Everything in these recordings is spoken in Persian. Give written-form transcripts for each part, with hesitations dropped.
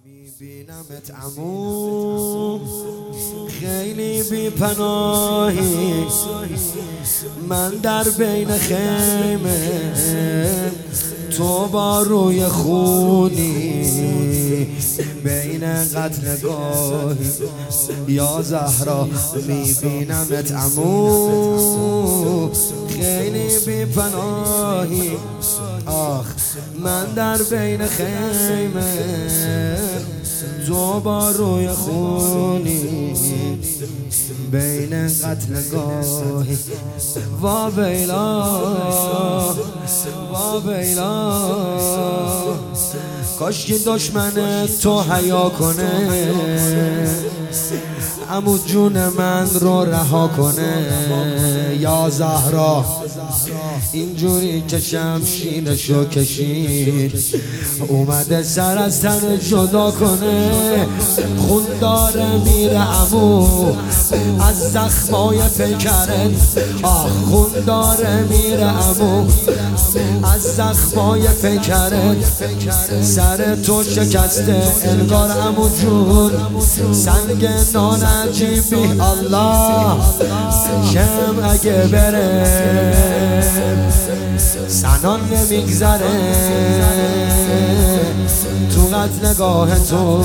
میبینمت عمو خیلی بی پناهی، من در بین خیمه تو با روی خونی، بین قتلگاهی یا زهرا میبینمت عمو خیلی بی پناهی. آخ من در بین خیمه تو با روی خونی، بین قتلگاهی وا ویلا وا ویلا. کاش که دشمن تو حیا کنه، عمو جون من رو رها کنه یا زهرا. اینجوری که شمشیرشو کشید اومده سر از تن جدا کنه، خون داره میره عمو از زخمای پیکرت. آه خون داره میره عمو از زخمای پیکرت، سر تو شکسته انگار عمو جون سنگ نان عجیبی. الله شم اگه بره سنان نمیگذره تو قتلگاه تو،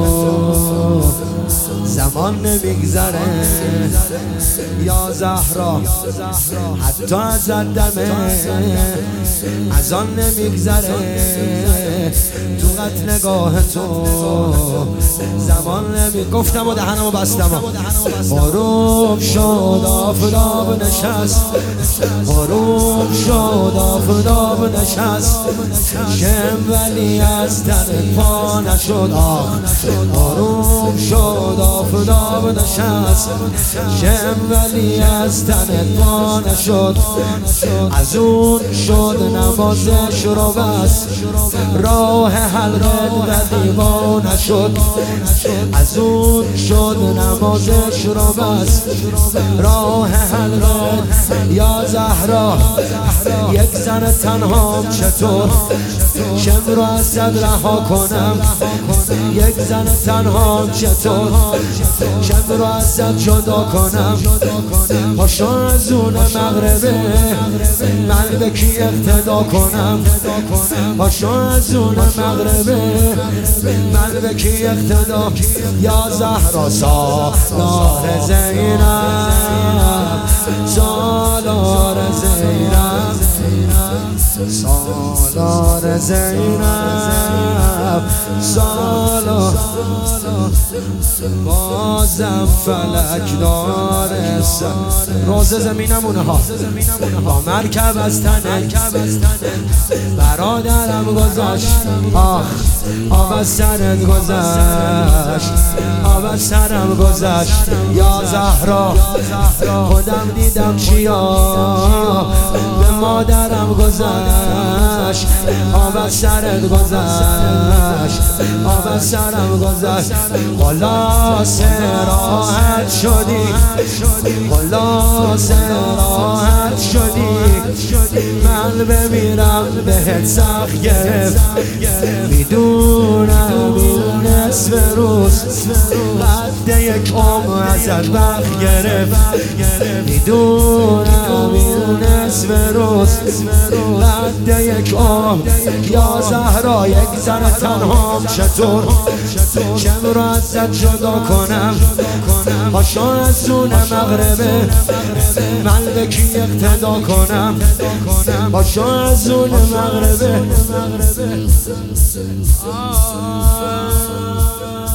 زمان نمیگذره یا زهرا، حتی از دمه از آن نمیگذره تو قتلگاه تو، زمان گفتم و دهنمو بستم. غروب شد آفتاب نشست، غروب شد آفتاب نشست، شم ولی از تن پا نشد. غروب شد آفتاب نشست، شم ولی از تن پا نشد. از اون شد نمازش رو بس، راه حلقه و دیوانه شد. از اون شد نمازش رو بس، راه حلقه یا زهرا. یک زن تنهام چطور شم رو از صد رها کنم، یک زن تنهام چطور شم رو از صد جدا کنم. پاشو از اون مغربه من به کی اقتدا کنم، پاشو از اون مغربه من به کی اقتدا. یا زهرا سالار زینب، سالار زینب، سالار زینب، سالار. بازم فلک داره روز زمینمونه ها با مرکب از تنه، برادرم گذاشت آب از سرت گذشت، آب از سرم گذشت یا زهرا. خودم دیدم چیا به مادرم گذشت، آب از سرت گذشت، آب از سرم گذشت. خلاص راحت شدی، خلاص راحت شدی، من بمیرم بهت سخت گرفت. میدونم این نصف روز قد یک عمر ازت وقت گرفت، میدونم این نصف روز قد یک عمر یا زهرا. یک زن تنهام چطور شم رو ازت جدا کنم، پاشو از اون مغربه من به کی اقتدا کنم، پاشو از اون مغربه.